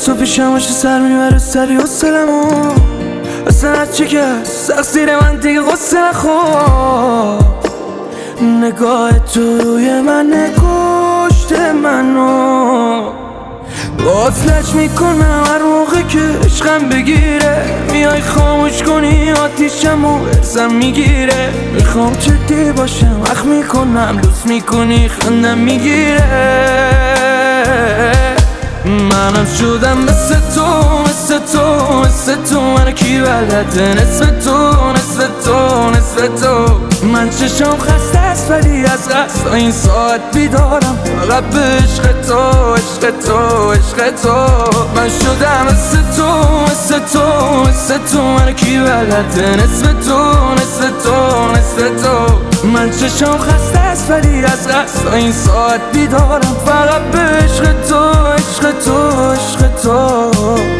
تو پیشم باشه سر میبره سری و سلمو اصلا از چی که سقصیر من دیگه غصه نخور نگاه تو روی من نکشته منو باطلش میکنم هر موقع که عشقم بگیره میای خاموش کنی آتیشم و ارزم میگیره میخوام جدی باشم اخ میکنم لوس میکنی خندم میگیره منم شدم مثل تو مثل تو مثل تو من کی بلده نصف تو نصف تو نصف تو من چشم خسته است ولی از قصد این ساعت بیدارم فقط به عشق تو عشق تو عشق تو من شدم مثل تو مثل تو مثل تو من کی بلده نصف تو نصف تو نصف تو من چشم خسته است ولی از قصد این ساعت بیدارم فقط به عشق تو عشق تو عشق تو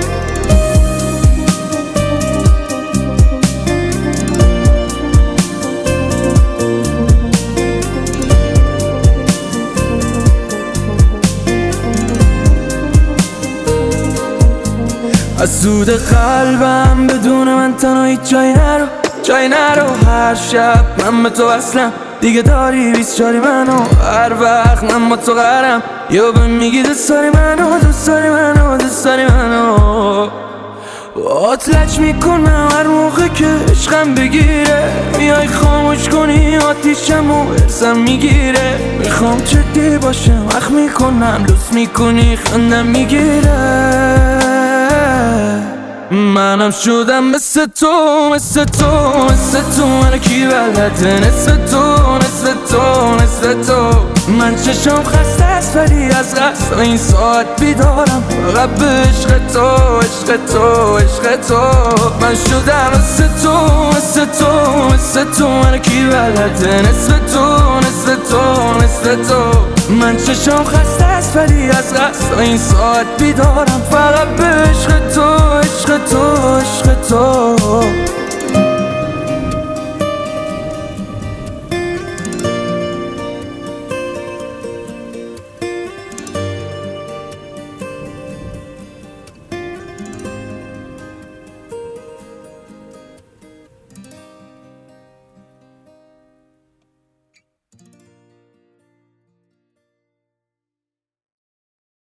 از سود قلبم بدون من تنهایی جای نرو هر شب من به تو اصلم دیگه داری 24 منو هر وقت من با تو قرم یا به میگی دوست داری منو دوست داری منو دوست داری منو باطلش میکنم هر موقع که عشقم بگیره میای خاموش کنی آتیشم و ارزم میگیره میخوام جدی باشم اخ میکنم لوس میکنی خندم میگیره منم شدم مثل تو مثل تو مثل تو من کی بلده نصف تو نصف تو نصف تو من چشم خسته است ولی از قصد این ساعت بیدارم فقط به عشق تو عشق تو عشق تو من شدم مثل تو مثل تو مثل تو من کی بلده نصف تو نصف تو نصف تو من چشم خسته است ولی از قصد این ساعت بیدارم فقط به عشق تو عشق تو عشق تو